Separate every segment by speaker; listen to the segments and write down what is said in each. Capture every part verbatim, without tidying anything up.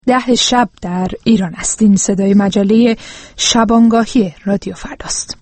Speaker 1: ده شب در ایران هستین. صدای مجله شبانگاهی رادیو فرداست.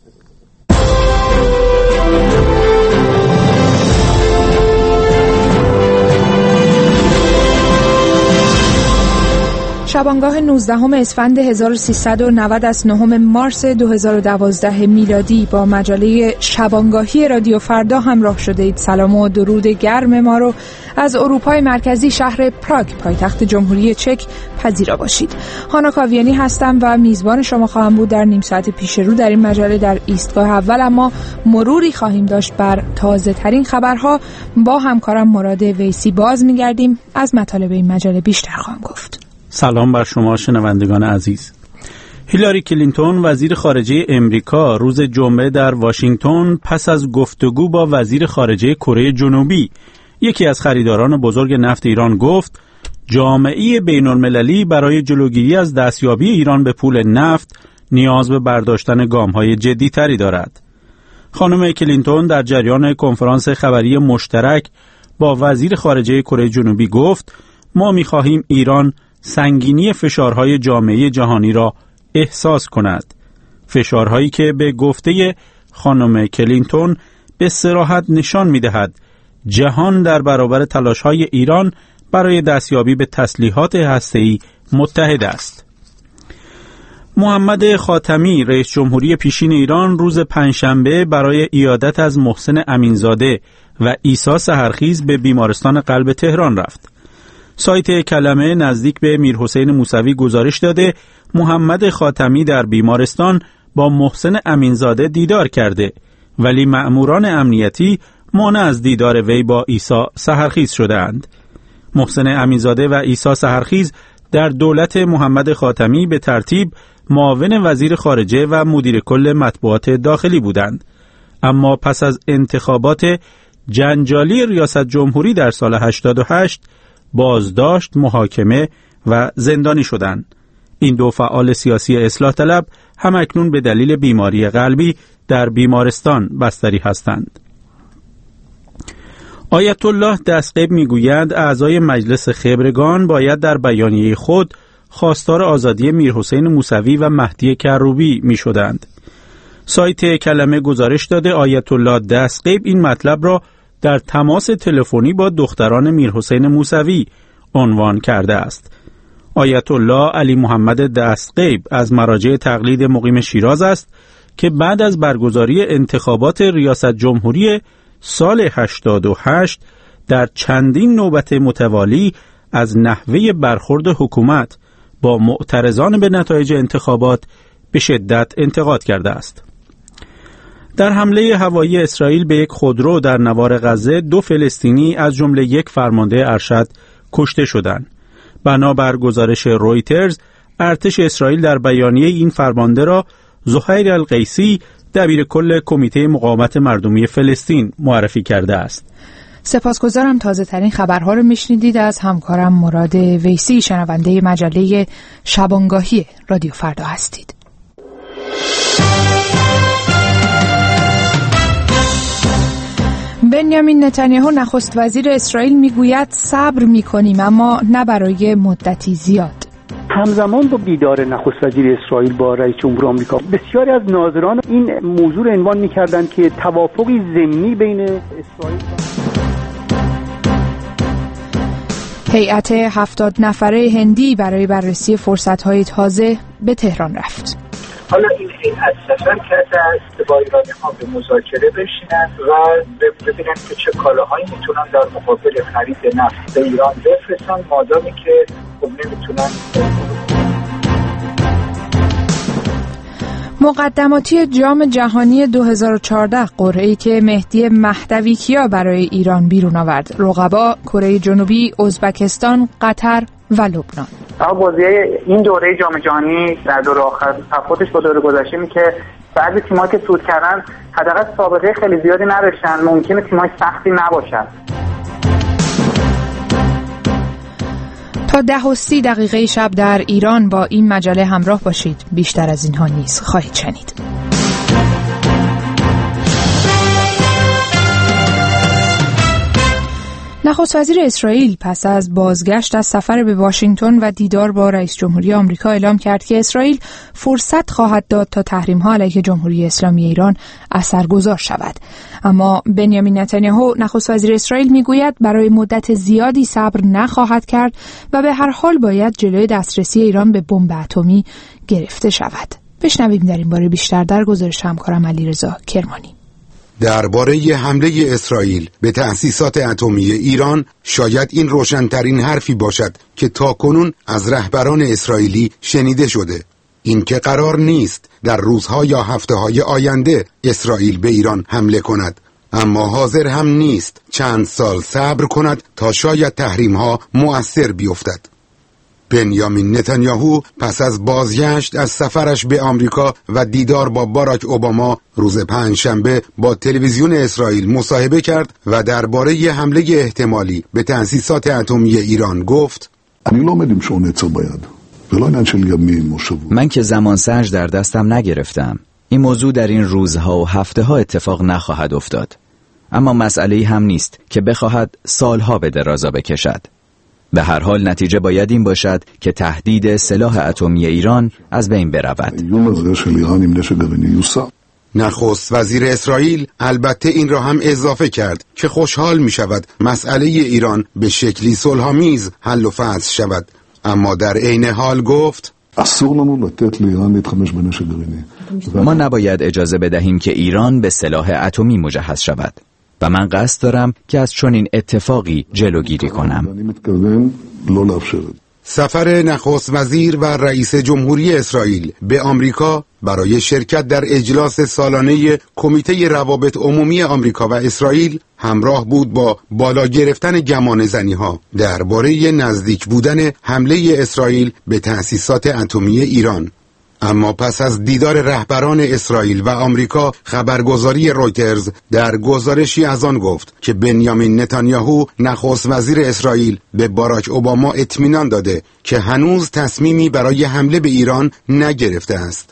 Speaker 1: شبانگاه نوزدهم اسفند هزار و سیصد و نود از نهم مارس دو هزار و دوازده میلادی با مجله شبانگاهی رادیو فردا همراه شده اید. سلام و درود گرم ما رو از اروپای مرکزی شهر پراگ پایتخت جمهوری چک پذیرا باشید. هانا کاویانی هستم و میزبان شما خواهم بود در نیم ساعت پیش رو در این مجله. در ایستگاه اول اما مروری خواهیم داشت بر تازه ترین خبرها. با همکارم مراد ویسی باز میگردیم، از مطالب این مجله بیشتر خواهم گفت.
Speaker 2: سلام بر شما شنوندگان عزیز. هیلاری کلینتون وزیر خارجه امریکا روز جمعه در واشنگتن پس از گفتگو با وزیر خارجه کره جنوبی، یکی از خریداران بزرگ نفت ایران، گفت جامعه بین‌المللی برای جلوگیری از دستیابی ایران به پول نفت نیاز به برداشتن گام‌های جدی‌تری دارد. خانم کلینتون در جریان کنفرانس خبری مشترک با وزیر خارجه کره جنوبی گفت ما می‌خواهیم ایران سنگینی فشارهای جامعه جهانی را احساس کند، فشارهایی که به گفته خانم کلینتون به صراحت نشان می‌دهد جهان در برابر تلاش‌های ایران برای دستیابی به تسلیحات هسته‌ای متحد است. محمد خاتمی رئیس جمهوری پیشین ایران روز پنجشنبه برای عیادت از محسن امینزاده و عیسی سحرخیز به بیمارستان قلب تهران رفت. سایت کلمه نزدیک به میرحسین موسوی گزارش داده محمد خاتمی در بیمارستان با محسن امینزاده دیدار کرده، ولی مأموران امنیتی مانع از دیدار وی با عیسی سحرخیز شدند. محسن امینزاده و عیسی سحرخیز در دولت محمد خاتمی به ترتیب معاون وزیر خارجه و مدیر کل مطبوعات داخلی بودند، اما پس از انتخابات جنجالی ریاست جمهوری در سال هشتاد و هشت بازداشت، محاکمه و زندانی شدند. این دو فعال سیاسی اصلاح طلب هم اکنون به دلیل بیماری قلبی در بیمارستان بستری هستند. آیت الله دستقیب میگوید اعضای مجلس خبرگان باید در بیانیه خود خواستار آزادی میرحسین موسوی و مهدی کروبی می شدند. سایت کلمه گزارش داده آیت الله دستقیب این مطلب را در تماس تلفنی با دختران میرحسین موسوی عنوان کرده است. آیت الله علی محمد دستقیب از مراجع تقلید مقیم شیراز است که بعد از برگزاری انتخابات ریاست جمهوری سال هشتاد و هشت در چندین نوبت متوالی از نحوه برخورد حکومت با معترضان به نتایج انتخابات به شدت انتقاد کرده است. در حمله هوایی اسرائیل به یک خودرو در نوار غزه دو فلسطینی از جمله یک فرمانده ارشد کشته شدند. بنابر گزارش رویترز، ارتش اسرائیل در بیانیه این فرمانده را زهیر القیسی دبیر کل کمیته مقاومت مردمی فلسطین معرفی کرده است.
Speaker 1: سپاسگزارم. تازه ترین خبرها رو میشنیدید از همکارم مراد ویسی. شنونده مجله شبانگاهی رادیو فردا هستید. بنیامین نتانیاهو نخست وزیر اسرائیل میگوید صبر میکنیم اما نه برای مدتی زیاد.
Speaker 3: همزمان با دیدار نخست وزیر اسرائیل با رئیس جمهور آمریکا، بسیاری از ناظران این موضوع را عنوان میکردند که توافقی ضمنی بین اسرائیل
Speaker 1: هیئت هفتاد نفره هندی برای بررسی فرصت‌های تازه به تهران رفت.
Speaker 4: حالا این هیئت سفر کرده است که با ایرانی‌ها به مذاکره بشینند و ببینند که چه کالاهایی میتونن در مقابل خرید نفت به ایران بفرستن، مادامی که خب نمیتونن.
Speaker 1: مقدماتی جام جهانی دو هزار و چهارده، قرعه‌ای که مهدی مهدوی کیا برای ایران بیرون آورد. رقبا کره جنوبی، ازبکستان، قطر و لبنان.
Speaker 5: بازی این دوره جام جهانی در دوره آخر تفاوتش با دوره گذشته می که بعضی تیم‌ها که صعود کردن حداقل سابقه خیلی زیادی نداشتن، ممکنه تیم‌های سختی نباشن.
Speaker 1: تا ده و سی دقیقه شب در ایران با این مجله همراه باشید. بیشتر از اینها نیز خواهید شنید. نخست وزیر اسرائیل پس از بازگشت از سفر به واشنگتن و دیدار با رئیس جمهوری آمریکا اعلام کرد که اسرائیل فرصت خواهد داد تا تحریم‌ها علیه جمهوری اسلامی ایران اثرگذار شود. اما بنیامین نتانیاهو نخست وزیر اسرائیل میگوید برای مدت زیادی صبر نخواهد کرد و به هر حال باید جلوی دسترسی ایران به بمب اتمی گرفته شود. بشنویم در این باره بیشتر در گزارش همکارم علیرضا کرمانی.
Speaker 6: درباره حمله اسرائیل به تأسیسات اتمی ایران شاید این روشن‌ترین حرفی باشد که تاکنون از رهبران اسرائیلی شنیده شده. این که قرار نیست در روزها یا هفته‌های آینده اسرائیل به ایران حمله کند، اما حاضر هم نیست چند سال صبر کند تا شاید تحریم‌ها مؤثر بیفتد. بنیامین نتانیاهو پس از بازگشت از سفرش به آمریکا و دیدار با باراک اوباما روز پنجشنبه با تلویزیون اسرائیل مصاحبه کرد و درباره حمله احتمالی به تأسیسات اتمی ایران گفت:
Speaker 7: من که زمان سنج در دستم نگرفتم. این موضوع در این روزها و هفته ها اتفاق نخواهد افتاد. اما مسئله‌ای هم نیست که بخواهد سالها به درازا بکشد. به هر حال نتیجه باید این باشد که تهدید سلاح اتمی ایران از بین برود.
Speaker 6: نخست وزیر اسرائیل البته این را هم اضافه کرد که خوشحال می شود مسئله ایران به شکلی صلح‌آمیز حل و فصل شود، اما در عین حال گفت
Speaker 7: ما نباید اجازه بدهیم که ایران به سلاح اتمی مجهز شود و من قصد دارم که از چنین اتفاقی جلوگیری کنم.
Speaker 6: سفر نخست وزیر و رئیس جمهوری اسرائیل به آمریکا برای شرکت در اجلاس سالانه کمیته روابط عمومی آمریکا و اسرائیل همراه بود با بالا گرفتن گمانه‌زنی‌ها درباره نزدیک بودن حمله اسرائیل به تأسیسات اتمی ایران. اما پس از دیدار رهبران اسرائیل و آمریکا، خبرگزاری رویترز در گزارشی از آن گفت که بنیامین نتانیاهو نخست وزیر اسرائیل به باراک اوباما اطمینان داده که هنوز تصمیمی برای حمله به ایران نگرفته است.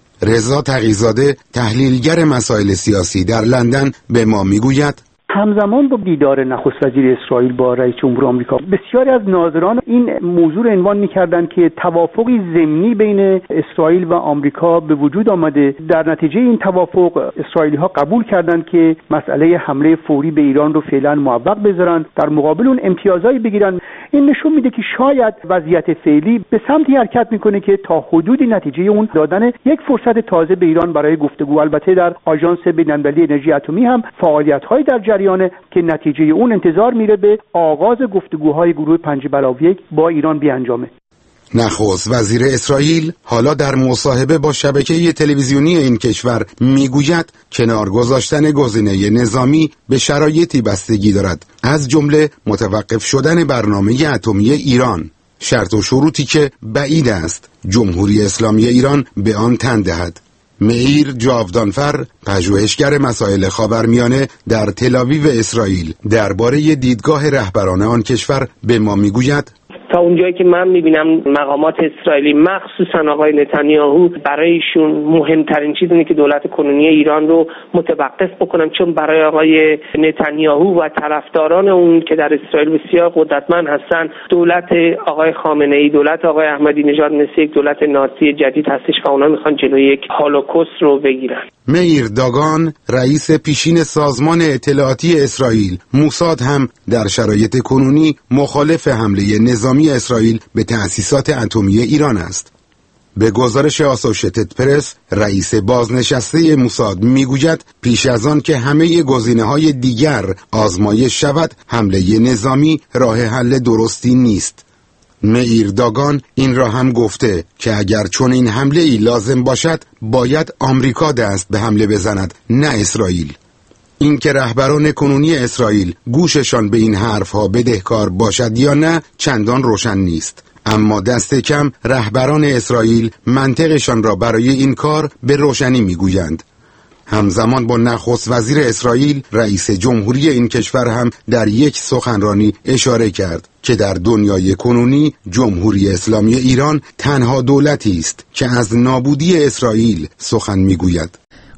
Speaker 6: رضا تقی‌زاده، تحلیلگر مسائل سیاسی در لندن، به ما میگوید:
Speaker 3: همزمان با دیدار نخست وزیر اسرائیل با رئیس جمهور آمریکا، بسیاری از ناظران این موضوع رو عنوان می‌کردند که توافقی ضمنی بین اسرائیل و آمریکا به وجود آمده. در نتیجه این توافق اسرائیلی‌ها قبول کردند که مسئله حمله فوری به ایران رو فعلا معوق بذارن، در مقابل اون امتیازایی بگیرن. این نشون میده که شاید وضعیت فعلی به سمتی حرکت میکنه که تا حدودی نتیجه اون دادن یک فرصت تازه به ایران برای گفتگو. البته در آژانس بین‌المللی انرژی اتمی هم فعالیت‌های در جریانه که نتیجه اون انتظار میره به آغاز گفتگوهای گروه پنج بلاو یک با ایران بیانجامه.
Speaker 6: نخست وزیر اسرائیل حالا در مصاحبه با شبکه تلویزیونی این کشور میگوید کنار گذاشتن گزینه نظامی به شرایطی بستگی دارد، از جمله متوقف شدن برنامه اتمی ایران، شرط و شروطی که بعید است جمهوری اسلامی ایران به آن تن دهد. مئیر جاودانفر، پژوهشگر مسائل خاورمیانه در تل‌آویو اسرائیل، درباره دیدگاه رهبران آن کشور به ما میگوید:
Speaker 8: تا اونجایی که من میبینم مقامات اسرائیلی مخصوصا آقای نتانیاهو برای ایشون مهمترین چیز اینه که دولت کنونی ایران رو متوقف بکنن، چون برای آقای نتانیاهو و طرفداران اون که در اسرائیل بسیار قدرتمند هستن، دولت آقای خامنه ای، دولت آقای احمدی نژاد مثل یک دولت نازی جدید هستش و اونا میخوان جلوی یک هولوکوست رو بگیرن.
Speaker 6: مئیر داگان، رئیس پیشین سازمان اطلاعاتی اسرائیل موساد، هم در شرایط کنونی مخالف حمله نظامی اسرائیل به تأسیسات اتمی ایران است. به گزارش آسوشیتد پرس، رئیس بازنشسته موساد میگوید پیش از آن که همه گزینه‌های دیگر آزمایش شود، حمله نظامی راه حل درستی نیست. مئیر داگان این را هم گفته که اگر چون این حمله ای لازم باشد باید آمریکا دست به حمله بزند، نه اسرائیل. این که رهبران کنونی اسرائیل گوششان به این حرفها بدهکار باشد یا نه چندان روشن نیست، اما دست کم رهبران اسرائیل منطقشان را برای این کار به روشنی میگویند. همزمان با نخست وزیر اسرائیل، رئیس جمهوری این کشور هم در یک سخنرانی اشاره کرد که در دنیای کنونی جمهوری اسلامی ایران تنها دولتی است که از نابودی اسرائیل سخن میگوید.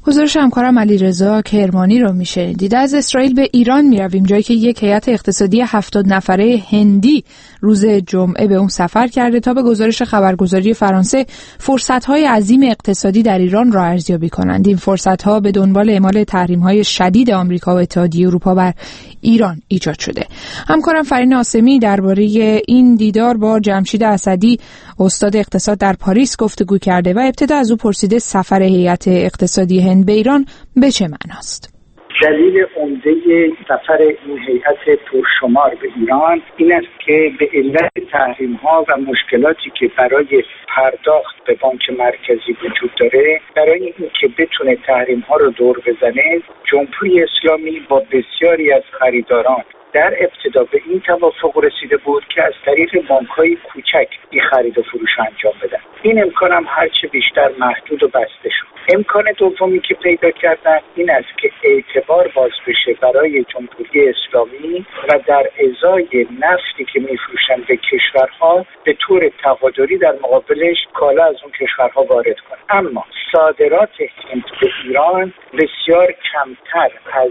Speaker 1: گزارش همکارم علیرضا کرمانی رو میشنیدید. از اسرائیل به ایران میرویم، جایی که یک هیئت اقتصادی هفتاد نفره هندی روز جمعه به اون سفر کرده تا به گزارش خبرگزاری فرانسه فرصت‌های عظیم اقتصادی در ایران را ارزیابی کنند. این فرصت‌ها به دنبال اعمال تحریم‌های شدید آمریکا و اتحادیه اروپا بر ایران ایجاد شده. همکارم فرین آسمی درباره این دیدار با جمشید اسدی، استاد اقتصاد در پاریس گفتگو کرده و ابتدا از او پرسیده سفر هیئت اقتصادی هند به ایران به چه معناست؟
Speaker 4: دلیل عمده سفر این هیئت پرشمار به ایران این است که به علت تحریم‌ها و مشکلاتی که برای پرداخت به بانک مرکزی وجود داره، برای اینکه بتونه تحریم‌ها رو دور بزنه، جمهوری اسلامی با بسیاری از خریداران در ابتدا به این توافق رسیده بود که از طریق بانک‌های کوچک این خرید و فروش انجام بدن. این امکان هم هرچه بیشتر محدود و بسته شد. امکان دومی که پیدا کردن این است که اعتبار باز بشه برای جمهوری اسلامی و در ازای نفتی که میفروشن به کشورها به طور تبادلی در مقابلش کالا از اون کشورها وارد کنن. اما صادرات هند به ایران بسیار کمتر از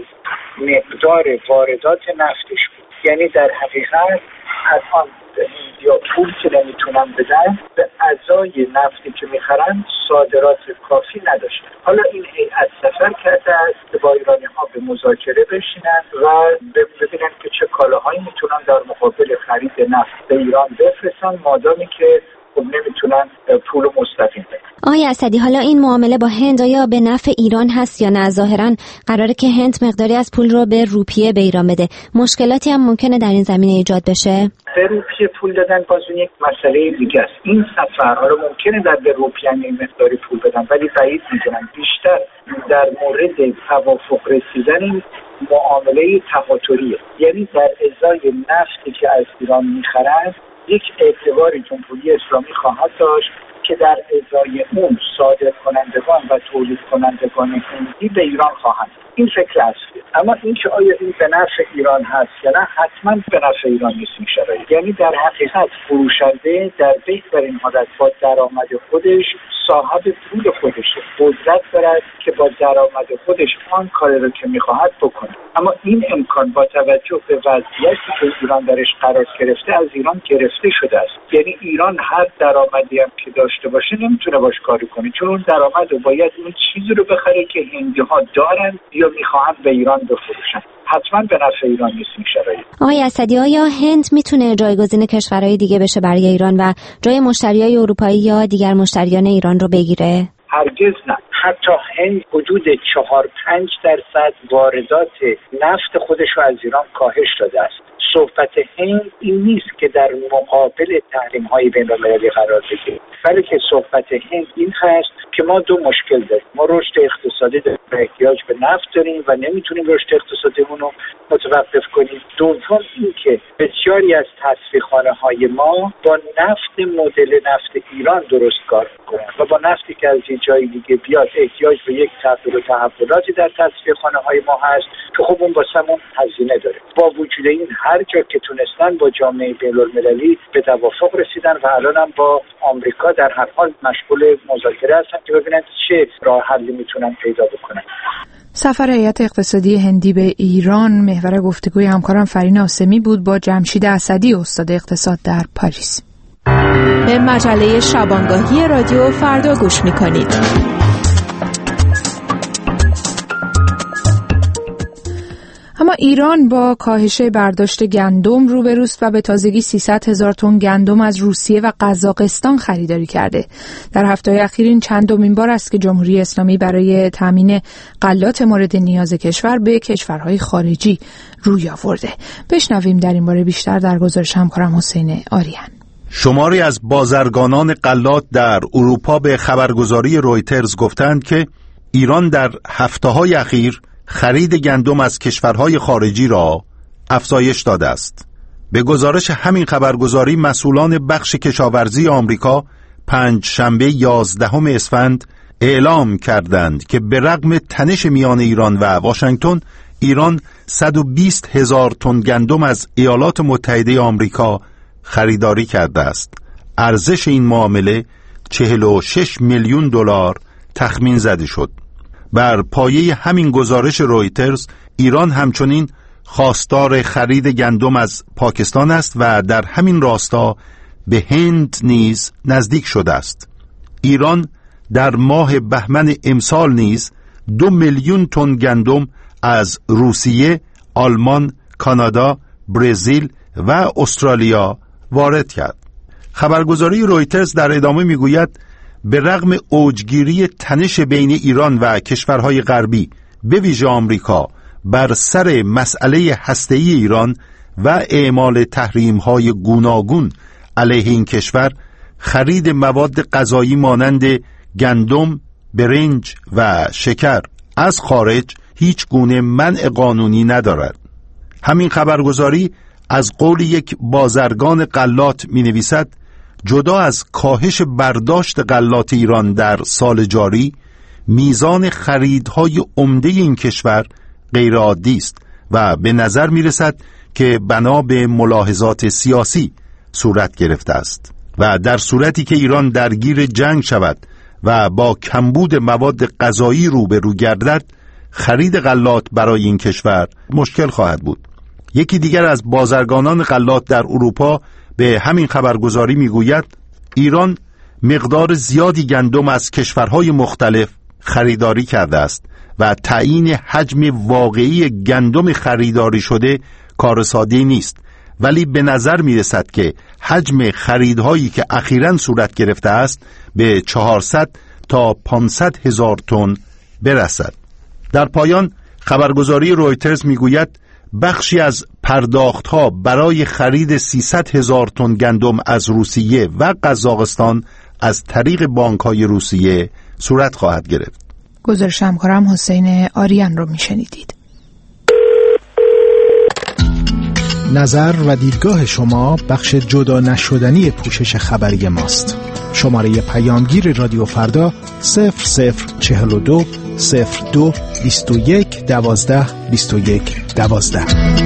Speaker 4: مقدار واردات نفتش بود. یعنی در حقیقت الان یا پول که نمیتونن بدن به ازای نفتی که میخرن صادرات کافی نداشتن. حالا این هیئت سفر کرده است که با ایرانی ها به مذاکره بشینن و ببینن که چه کالاهایی میتونن در مقابل خرید نفت به ایران بفرستن، مادامی که خب نمیتونن پول مستقیم بدن.
Speaker 9: آقای اسدی، حالا این معامله با هند آیا به نفع ایران هست یا نه؟ ظاهراً قراره که هند مقداری از پول رو به روپیه به ایران بده. مشکلاتی هم ممکنه در این زمینه ایجاد بشه؟
Speaker 4: به روپیه پول دادن باز یک مسئله دیگه است. این سفر حالا ممکنه در به روپیه این مقداری پول بدن، ولی بعید میدونم. بیشتر در مورد توافق رسیدن معامله تهاتریه، یعنی در ازای نفتی که از ایران میخرن یک اعتبار جمهوری اسلامی خواهد داشت که در ازای اون صادر کنندگان و تولید کنندگان هندی به ایران خواهند. این فکر اصلیه. اما اینکه آیا این به نفع ایران هست یا نه، حتما به نفع ایران نیست این شرایط. یعنی در حقیقت فروشنده در بهترین حالت با درآمد خودش صاحب پول خودشه، قدرت دارد که با درآمد خودش آن کاری رو که میخواهد بکنه. اما این امکان با توجه به وضعیتی که ایران درش قرار گرفته از ایران گرفته شده است. یعنی ایران هر درآمدی هم که داشته باشه نمیتونه باش کاری کنه، چون اون درآمد رو باید اون چیزی رو بخره که هندی‌ها دارن یا میخواهند به ایران بفروشن. حتما به نفع ایران نیست این شرایط.
Speaker 9: آقای اسدی، آیا هند میتونه جایگزین کشورهای دیگه بشه برای ایران و جای مشتریای اروپایی یا دیگر مشتریان ایران رو بگیره؟
Speaker 4: هرگز نه. حتی هند حدود چهار پنج درصد واردات نفت خودش رو از ایران کاهش داده است. صحبت هند این نیست که در مقابل تحریم‌های بین‌المللی قرار بگیره، بلکه صحبت هند این هست که ما دو مشکل داریم. ما رشد اقتصادی داریم، احتیاج به نفت داریم و نمیتونیم رشد اقتصادیمون رو متوقف کنیم. دوم این که بسیاری از تصفیه‌خانه‌های ما با نفت مدل نفت ایران درست کار می‌کنن و با نفتی که از یه جای دیگه بیاد احتیاج به یک تغییر و تحولاتی در تصفیه‌خانه‌های ما هست که خب اون واسمون هزینه داره. با وجود این هر جا که تونستن با جامعه بین‌المللی به توافق رسیدن و الان هم با آمریکا در هر حال مشغول مذاکره هستن که ببینن چه راه حلی میتونن پیدا بکنن.
Speaker 1: سفر هیئت اقتصادی هندی به ایران محور گفتگوی همکارم فرین آسمی بود با جمشید اسدی، استاد اقتصاد در پاریس.
Speaker 10: به مجله شبانگاهی رادیو فردا گوش میکنید.
Speaker 1: اما ایران با کاهش برداشت گندم روبروست و به تازگی سیصد هزار تن گندم از روسیه و قزاقستان خریداری کرده. در هفته‌های اخیر این چندمین بار است که جمهوری اسلامی برای تامین غلات مورد نیاز کشور به کشورهای خارجی روی آورده. بشنویم در این باره بیشتر در گزارش همکارم حسین آریان.
Speaker 11: شماری از بازرگانان غلات در اروپا به خبرگزاری رویترز گفتند که ایران در هفته‌های اخیر خرید گندم از کشورهای خارجی را افزایش داده است. به گزارش همین خبرگزاری مسئولان بخش کشاورزی آمریکا پنج شنبه یازدهم اسفند اعلام کردند که به رغم تنش میان ایران و واشنگتن، ایران صد و بیست هزار تن گندم از ایالات متحده آمریکا خریداری کرده است. ارزش این معامله چهل و شش میلیون دلار تخمین زده شد. بر پایه همین گزارش رویترز ایران همچنین خواستار خرید گندم از پاکستان است و در همین راستا به هند نیز نزدیک شده است. ایران در ماه بهمن امسال نیز دو میلیون تن گندم از روسیه، آلمان، کانادا، برزیل و استرالیا وارد کرد. خبرگزاری رویترز در ادامه میگوید به رغم اوجگیری تنش بین ایران و کشورهای غربی به ویژه آمریکا بر سر مسئله هسته‌ای ایران و اعمال تحریم‌های گوناگون علیه این کشور، خرید مواد غذایی مانند گندم، برنج و شکر از خارج هیچ گونه منع قانونی ندارد. همین خبرگزاری از قول یک بازرگان غلات می نویسد جدا از کاهش برداشت غلات ایران در سال جاری، میزان خریدهای عمده این کشور غیر عادی است و به نظر می رسد که بنا به ملاحظات سیاسی صورت گرفته است و در صورتی که ایران درگیر جنگ شود و با کمبود مواد غذایی روبرو گردد، خرید غلات برای این کشور مشکل خواهد بود. یکی دیگر از بازرگانان غلات در اروپا به همین خبرگزاری میگوید ایران مقدار زیادی گندم از کشورهای مختلف خریداری کرده است و تعیین حجم واقعی گندم خریداری شده کار ساده‌ای نیست، ولی به نظر میرسد که حجم خریدهایی که اخیراً صورت گرفته است به چهارصد تا پانصد هزار تن برسد. در پایان خبرگزاری رویترز میگوید بخشی از پرداختها برای خرید سیصد هزار تن گندم از روسیه و قزاقستان از طریق بانک‌های روسیه صورت خواهد گرفت.
Speaker 1: گزارش همکارم حسین آریان رو میشنیدید.
Speaker 12: نظر و دیدگاه شما بخش جدا نشدنی پوشش خبری ماست. شماره پیامگیر رادیو فردا صفر صفر چهل و دو صفر دو بیست و یک دوازده بیست و یک دوازده.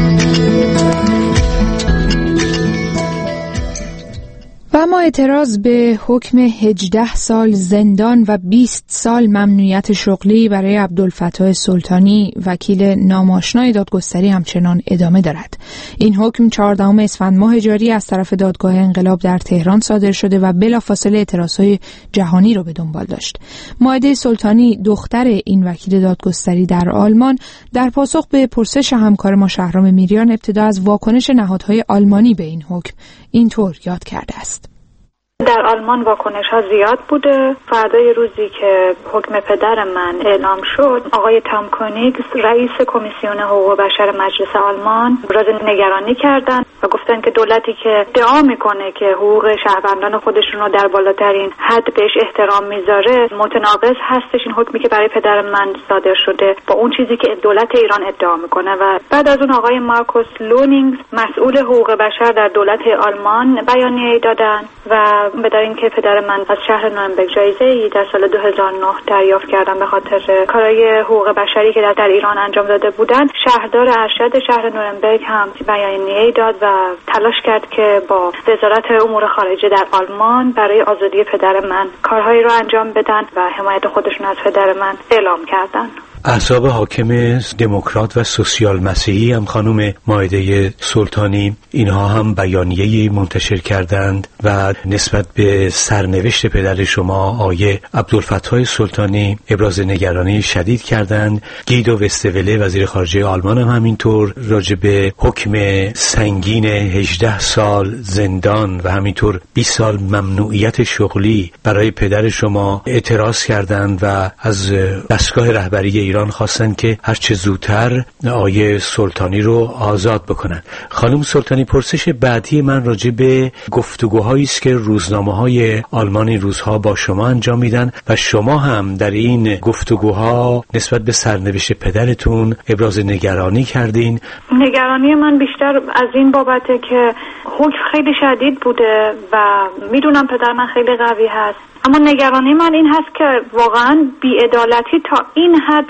Speaker 1: و اما اعتراض به حکم هجده سال زندان و بیست سال ممنوعیت شغلی برای عبدالفتاح سلطانی وکیل ناماشنای دادگستری همچنان ادامه دارد. این حکم چهاردهم اسفند ماه جاری از طرف دادگاه انقلاب در تهران صادر شده و بلافاصله اعتراضهای جهانی را به دنبال داشت. مائده سلطانی دختر این وکیل دادگستری در آلمان در پاسخ به پرسش همکار ما شهرام میریان ابتدا از واکنش نهادهای آلمانی به این حکم اینطور یاد کرده است.
Speaker 13: در آلمان واکنش ها زیاد بوده. فردای روزی که حکم پدر من اعلام شد، آقای تام کونیگز رئیس کمیسیون حقوق بشر مجلس آلمان ابراز نگرانی کردن و گفتن که دولتی که ادعا میکنه که حقوق شهروندان خودشون رو در بالاترین حد بهش احترام میذاره، متناقض هستش این حکمی که برای پدر من صادر شده با اون چیزی که دولت ایران ادعا میکنه. و بعد از اون آقای مارکوس لونینگز مسئول حقوق بشر در دولت آلمان بیانیه‌ای دادن و به در اینکه پدر من از شهر نورنبرگ جایزه‌ای در سال دو هزار و نه دریافت کردن به خاطر کارهای حقوق بشری که در ایران انجام داده بودند. شهردار ارشد شهر نورنبرگ هم بیانیه‌ای داد و تلاش کرد که با وزارت امور خارجه در آلمان برای آزادی پدر من کارهایی رو انجام بدن و حمایت خودشون از پدر من اعلام کردن.
Speaker 14: احزاب حاکم دموکرات و سوسیال مسیحی هم خانم مائده سلطانی اینها هم بیانیه‌ای منتشر کردند و نسبت به سرنوشت پدر شما آقای عبدالفتاح سلطانی ابراز نگرانی شدید کردند. گیدو وستوله وزیر خارجه آلمان هم همینطور راجع به حکم سنگین هجده سال زندان و همینطور بیست سال ممنوعیت شغلی برای پدر شما اعتراض کردند و از دستگاه رهبری ایران خواستن که هر چه زودتر آقای سلطانی رو آزاد بکنن. خانم سلطانی، پرسش بعدی من راجع به گفتگوهایی است که روزنامه‌های آلمان این روزها با شما انجام میدن و شما هم در این گفتگوها نسبت به سرنوشت پدرتون ابراز نگرانی کردین.
Speaker 13: نگرانی من بیشتر از این بابته که حکم خیلی شدید بوده و میدونم پدر من خیلی قوی هست، اما نگرانی من این هست که واقعا بی‌عدالتی تا این حد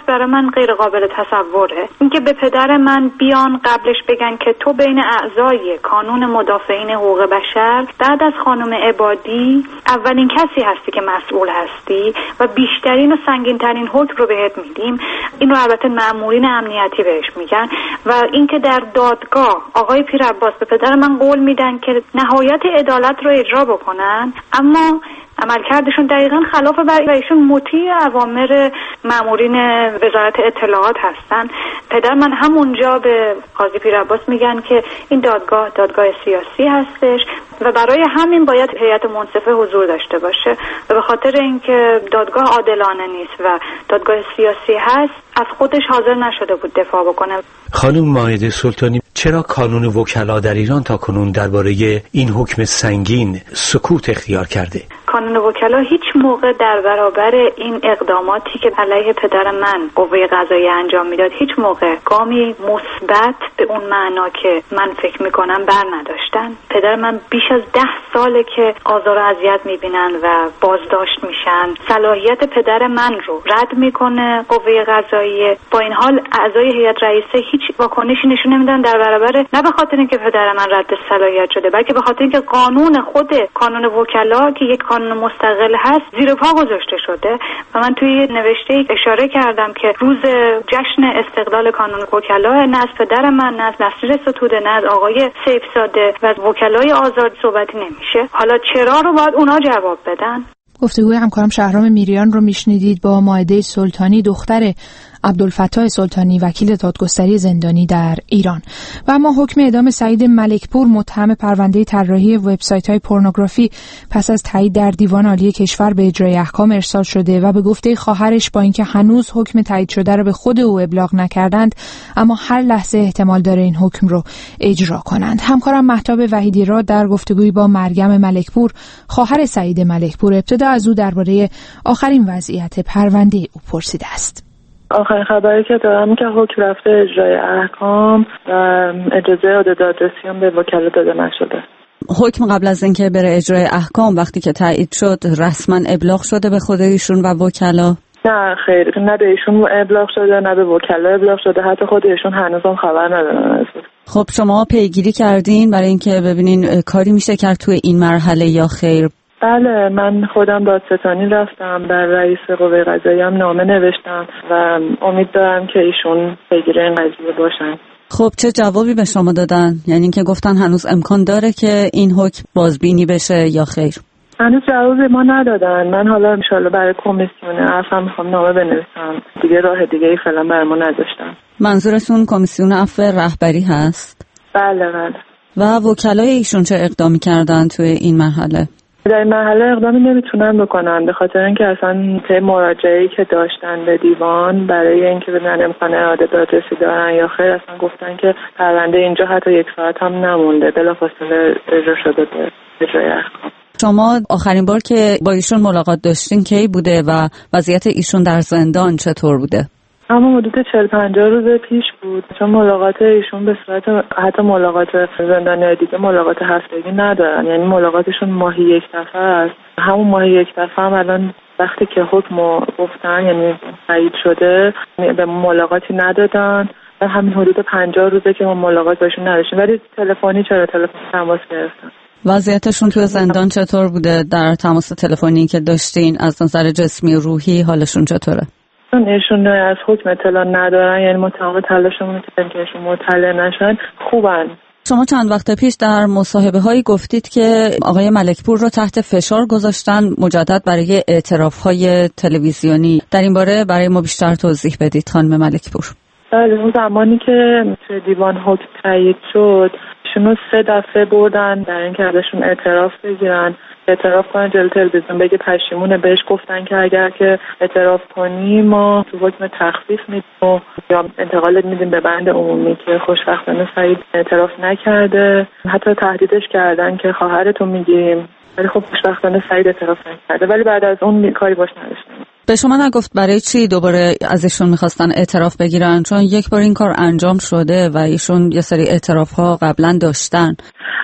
Speaker 13: برای من غیر قابل تصوره. اینکه به پدر من بیان قبلش بگن که تو بین اعضای کانون مدافعین حقوق بشر بعد از خانم عبادی اولین کسی هستی که مسئول هستی و بیشترین و سنگین‌ترین حکم رو بهت میدیم. این رو البته مأمورین امنیتی بهش میگن. و اینکه در دادگاه آقای پیرعباس به پدر من قول میدن که نهایت عدالت رو اجرا بکنن، اما عملکردشون دقیقاً خلاف و ایشون مطیع اوامر مأمورین وزارت اطلاعات هستن. پدر من همونجا به قاضی پیرعباس میگن که این دادگاه دادگاه سیاسی هستش و برای همین باید هیئت منصفه حضور داشته باشه و به خاطر اینکه دادگاه عادلانه نیست و دادگاه سیاسی هست از خودش حاضر نشده بود دفاع بکنه.
Speaker 14: خانم مائده سلطانی، چرا کانون وکلا در ایران تاکنون درباره این حکم سنگین سکوت اختیار کرده؟
Speaker 13: کانون وکلا هیچ موقع در برابر این اقداماتی که علیه پدر من قوه قضاییه انجام میداد هیچ موقع گامی مثبت به اون معنا که من فکر میکنم بر نداشتن. پدر من بیش از ده ساله که آزار و اذیت میبینن و بازداشت میشن. صلاحیت پدر من رو رد میکنه قوه قضاییه. با این حال اعضای هیئت رئیسه هیچ واکنشی نشون نمیدن در برابر، نه به خاطر اینکه پدر من رد صلاحیت شده، بلکه به خاطر اینکه قانون خود کانون وکلا که یک قانون مستقل هست زیر پا گذاشته شده. و من توی نوشته اشاره کردم که روز جشن استقلال کانون وکلا نه از پدر من، نه از نصیر ستوده، نه از آقای سیفزاده و از وکلای آزاد صحبتی نمیشه. حالا چرا رو باید اونا جواب بدن؟
Speaker 1: گفتگوی همکارم شهرام میریان رو میشنیدید با مائده سلطانی، دختر عبدالفتاح سلطانی، وکیل دادگستری زندانی در ایران. و اما حکم اعدام سعید ملکپور، متهم پرونده طراحی وبسایت‌های پورنوگرافی، پس از تایید در دیوان عالی کشور به اجرای احکام ارسال شده و به گفته خواهرش با اینکه هنوز حکم تایید شده را به خود او ابلاغ نکردند، اما هر لحظه احتمال داره این حکم رو اجرا کنند. همکارم مهتاب وحیدی را در گفتگوی با مریم ملکپور، خواهر سعید ملکپور، ابتدا از او درباره آخرین وضعیت پرونده او پرسیده است.
Speaker 15: آخرین خبری که دارم که حکم رفته اجرای احکام و اجازه عاده دادرسی هم به وکلا داده نشده.
Speaker 16: حکم قبل از اینکه بره اجرای احکام وقتی که تایید شد رسما ابلاغ شده به خود ایشون و وکلا؟
Speaker 15: نه خیر، نه به ایشون ابلاغ شده نه به وکلا ابلاغ شده، حتی خود ایشون هنوز هم خبر ندارن ازش.
Speaker 16: خب شما پیگیری کردین برای اینکه ببینین کاری میشه کرد توی این مرحله یا خیر؟
Speaker 15: بله، من خودم دادستانی رفتم، در رئیس قوه قضاییه هم نامه نوشتم و امید دارم که ایشون پیگیر این قضیه باشن.
Speaker 16: خب چه جوابی به شما دادن؟ یعنی اینکه گفتن هنوز امکان داره که این حکم بازبینی بشه یا خیر؟
Speaker 15: هنوز جوابی ما ندادن. من حالا انشالله برای کمیسیون عفو میخوام نامه بنویسم. دیگه راه دیگه ای فعلا برای ما نداشتن.
Speaker 16: منظورتون کمیسیون عفو رهبری هست؟
Speaker 15: بله بله.
Speaker 16: و وکلای ایشون چه اقدامی کردن توی این مرحله؟
Speaker 15: در این مرحله اقدامی نمیتونن بکنن به خاطر اینکه اصلا طی مراجعه‌ای که داشتن به دیوان برای اینکه ببینن امکان اعاده دادرسی دارن یا خیر، اصلا گفتن که پرونده اینجا حتی یک ساعت هم نمونده، بلافاصله اجرا شده به اجرای احکام.
Speaker 16: شما آخرین بار که با ایشون ملاقات داشتین کی بوده و وضعیت ایشون در زندان چطور بوده؟
Speaker 15: اما حدود چهل پنجاه روز پیش بود، چون ملاقات ایشون به صورت حتی ملاقات زندانیای دیگه ملاقات هفتگی ندارن، یعنی ملاقاتشون ماهی یک دفعه است. همون ماهی یک دفعه هم الان وقتی که حکم گفتن یعنی تایید شده به ملاقاتی ندادن و همین حدود پنجاه روزه که ما ملاقات باشون نداشتیم، ولی تلفنی چرا تلفن تماس گرفتن.
Speaker 16: وضعیتشون توی زندان چطور بوده؟ در تماس تلفنی که داشتین از نظر جسمی و روحی حالشون چطوره؟
Speaker 15: ایشون از حکم اطلاع ندارن، یعنی ما تمام تلاشمون کردیم که ایشون مطلع نشن. خوبن.
Speaker 16: شما چند وقت پیش در مصاحبه هایی گفتید که آقای ملکپور رو تحت فشار گذاشتن مجدد برای اعتراف های تلویزیونی. در این باره برای ما بیشتر توضیح بدید خانم ملکپور.
Speaker 15: بله، اون زمانی که دیوان حکم تایید شد ایشونو سه دفعه بردن در اینکه ازشون اعتراف بگیرن، اعتراف کنن جلوی تلویزیون، بگه پشیمونه. بهش گفتن که اگر که اعتراف کنی ما تو حکم تخفیف میدیم یا انتقالت میدیم به بند عمومی، که خوشبختانه سعید اعتراف نکرده. حتی تهدیدش کردن که خواهرتو میگیریم، ولی خب خوشبختانه سعید اعتراف نکرده. ولی بعد از اون کاری باش نداشتن.
Speaker 16: به شما نگفت برای چی دوباره ازشون میخواستن اعتراف بگیرن؟ چون یک بار این کار انجام شده و ایشون یه سری اعتراف ها قبلا داشتن.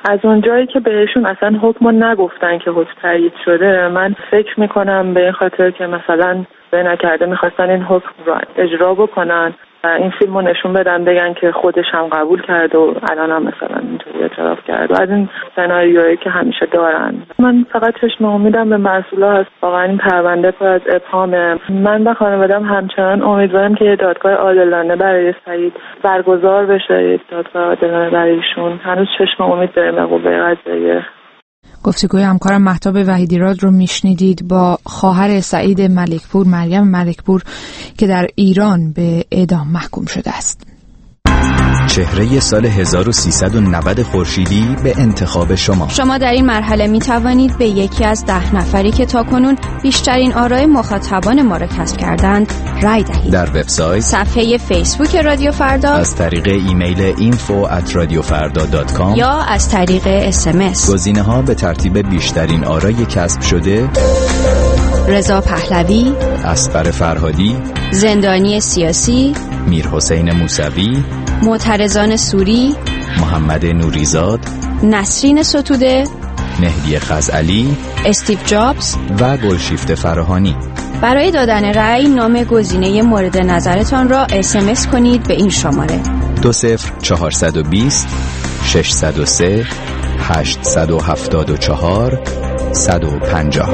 Speaker 15: از اونجایی که بهشون اصلا حکم نگفتن که حکم تایید شده، من فکر میکنم به این خاطر که مثلا به نکرده میخواستن این حکم رو اجرا بکنن و این فیلم رو نشون بدن، بگن که خودش هم قبول کرد و الان هم مثلا اینطوری اعتراف کرد و از این سناریوهایی که همیشه دارن. من فقط چشم امیدم به مسئولا هست. واقعا این پرونده پر از ابهامه. من به خانواده‌ام همچنان امیدوارم که یه دادگاه عادلانه برای سعید برگزار بشه، یه دادگاه عادلانه برایشون. هنوز چشم امید داریم به قوه قضاییه.
Speaker 1: گفتگوی همکارم مهتاب وحیدیراد رو میشنیدید با خواهر سعید ملکپور، مریم ملکپور، که در ایران به اعدام محکوم شده است.
Speaker 7: چهره سال هزار و سیصد و نود خورشیدی به انتخاب شما.
Speaker 17: شما در این مرحله می توانید به یکی از ده نفری که تاکنون بیشترین آرای مخاطبان ما را کسب کردند رای دهید.
Speaker 7: در وبسایت،
Speaker 17: صفحه فیسبوک رادیو فردا،
Speaker 7: از طریق ایمیل اینفو ات رادیو فردا دات کام
Speaker 17: یا از طریق اس ام اس.
Speaker 7: گزینه‌ها به ترتیب بیشترین آرای کسب شده:
Speaker 17: رضا پهلوی،
Speaker 7: اصغر فرهادی،
Speaker 17: زندانی سیاسی،
Speaker 7: میرحسین موسوی،
Speaker 17: معترضان سوری،
Speaker 7: محمد نوریزاد،
Speaker 17: نسرین ستوده،
Speaker 7: مهدی خزعلی،
Speaker 17: استیو جابز و
Speaker 7: گلشیفته فراهانی.
Speaker 17: برای دادن رأی نام گزینه مورد نظرتان را اس ام اس کنید به این شماره
Speaker 7: دو صفر چهارصد و بیست ششصد و سه هشتصد و هفتاد و چهار صد و پنجاه.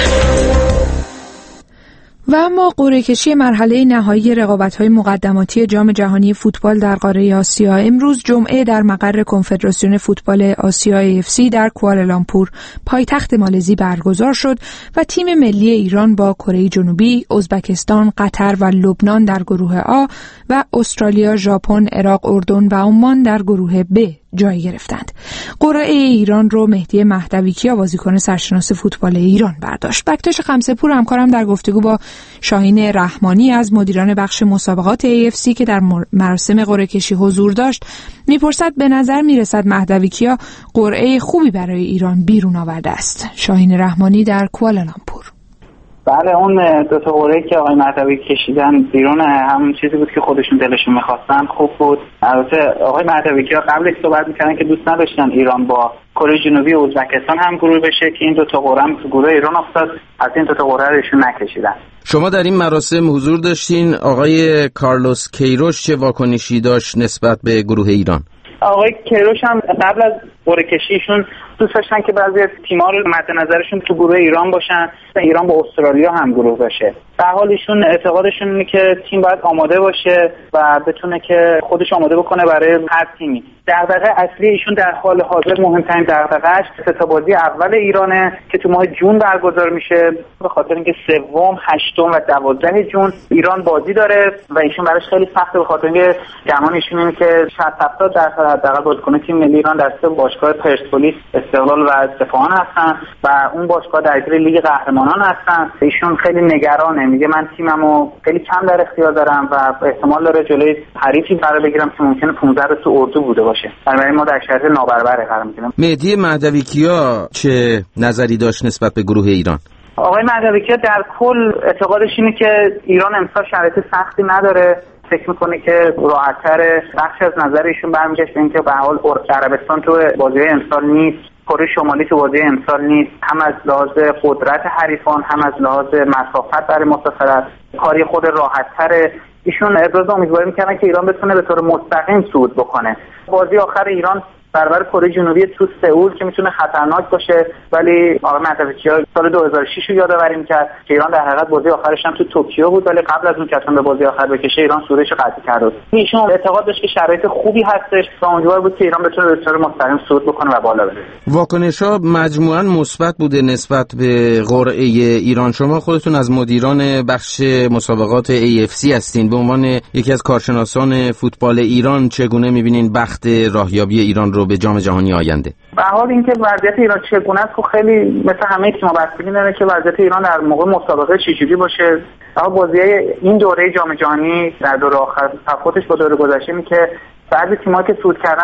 Speaker 1: و اما قرعه کشی مرحله نهایی رقابت‌های مقدماتی جام جهانی فوتبال در قاره آسیا امروز جمعه در مقر کنفدراسیون فوتبال آسیا ای اف سی در کوالالامپور پایتخت مالزی برگزار شد و تیم ملی ایران با کره جنوبی، ازبکستان، قطر و لبنان در گروه آ و استرالیا، ژاپن، عراق، اردن و عمان در گروه ب جای گرفتند. قرعه ایران رو مهدی مهدویکیا بازیکن سرشناس فوتبال ایران برداشت. بکتاش خمسه‌پور همکارم در گفتگو با شاهین رحمانی از مدیران بخش مسابقات ای اف سی که در مراسم قرعه کشی حضور داشت میپرسد به نظر میرسد مهدویکیا قرعه خوبی برای ایران بیرون آورده است. شاهین رحمانی در کوالالامپور.
Speaker 5: بله، اون دو تا قرعه‌ای که آقای مهدوی کشیدن بیرون همون چیزی بود که خودشون دلشون می‌خواستن. خوب بود. البته آقای مهدوی که قبلش صحبت می‌کردن که دوست نداشتن ایران با کره جنوبی و ازبکستان هم گروه بشه که این دو تا قرعه هم تو گروه ایران افتاد، از این دو تا قرعه رو ایشون نکشیدن.
Speaker 18: شما در این مراسم حضور داشتین. آقای کارلوس کیروش چه واکنشی داشت نسبت به گروه ایران؟
Speaker 5: آقای کیروش هم قبل از قرعه کشیشون دوست داشتن که بعضی از تیم‌ها رو مد نظرشون تو گروه ایران باشن، ایران با استرالیا هم گروه باشه. در حال ایشون اعتقادشون اینه که تیم باید آماده باشه و بتونه که خودش آماده بکنه برای هر تیمی. دغدغه اصلی ایشون در حال حاضر، مهمترین دغدغه‌اش سه تا بازی اول ایرانه که تو ماه جون برگزار میشه، به خاطر اینکه سوم، هشتم و دوازده جون ایران بازی داره و ایشون براش خیلی سخته، به خاطر اینکه گمان ایشون اینه که شصت هفتاد درصد حداقل بازیکن تیم ملی ایران در سه باشگاه پرسپولیس، استقلال و اصفهان هستن و اون باشگاه درگیر لیگ قهرمانان هستن. ایشون خیلی نگرانه، میگه من تیممو خیلی کم در اختیار دارم و احتمال داره جلوی حریفی قرار بگیرم که ممکنه پانزده رو تو اردو بوده باشه. بنابراین ما در شرایط نابرابر قرار میگیریم.
Speaker 18: مهدی مهدویکیا چه نظری داشت نسبت به گروه ایران؟
Speaker 5: آقای مهدویکیا در کل اعتقادش اینه که ایران امسال شرایط سختی نداره، فکر میکنه که راحت‌تر. بخش از نظر ایشون برمیگشت اینکه به حال عربستان تو بازی امسال نیست، کره شمالی تو بازی امسال نیست، هم از لحاظ قدرت حریفان هم از لحاظ مسافت برای مسافرت کاری خود راحت‌تره. ایشون ابراز امیدواری میکنن که ایران بتونه به طور مستقیم صعود بکنه. بازی آخر ایران برابر کره جنوبی تو سئول که میتونه خطرناک باشه، ولی آقای مهدویکیا سال دو هزار و شش رو یادآوری می‌کرد که ایران در حقیقت بازی آخرش هم تو توکیو بود، ولی قبل از اون که اصلا به بازی آخر بکشه ایران صعودش قطعی کرد. ایشون اعتقاد داشت که شرایط خوبی هستش و امیدوار بود که ایران بتونه به طور مستقیم صعود بکنه و بالا بره.
Speaker 18: واکنش‌ها مجموعاً مثبت بوده نسبت به قرعه ایران. شما خودتون از مدیران بخش مسابقات ای اف سی هستین. به عنوان یکی از کارشناسان فوتبال ایران چگونه می‌بینین بخت راهیابی ایران رو به جام جهانی آینده؟
Speaker 5: به حال اینکه وضعیت ایران چگونه است خب خیلی مثل همه تیم‌ها بستگی داره که وضعیت ایران در موقع مسابقه چجوری باشه. اما بازی‌های این دوره جام جهانی در دوره آخر تفاوتش با دوره گذشته اینه که بعضی تیم‌ها که صعود کردن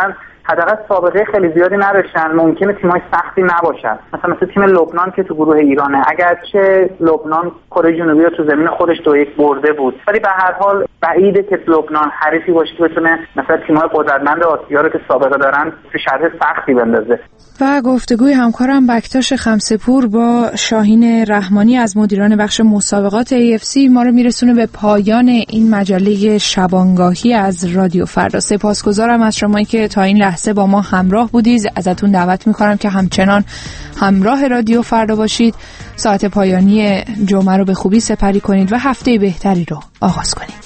Speaker 5: حداقل سابقه خیلی زیادی نداشتن، ممکنه تیمای سختی نباشن، مثلا مثل تیم لبنان که تو گروه ایرانه، اگرچه لبنان کره جنوبی رو تو زمین خودش دو یک برده بود، ولی به هر حال بعیده که لبنان حریفی باشه که بتونه مثلا تیم‌های قدرتمند آسیا رو که سابقه دارن تو شرح سختی بندازه.
Speaker 1: و گفتگوی همکارم بکتاش خمسه‌پور با شاهین رحمانی از مدیران بخش مسابقات ای اف سی ما رو میرسونه به پایان این مجله شبانگاهی از رادیو فردا. سپاسگزارم از شمایی که تا این لحظه با ما همراه بودید. ازتون دعوت میکنم که همچنان همراه رادیو فردا باشید. ساعت پایانی جمعه رو به خوبی سپری کنید و هفته بهتری رو آغاز کنید.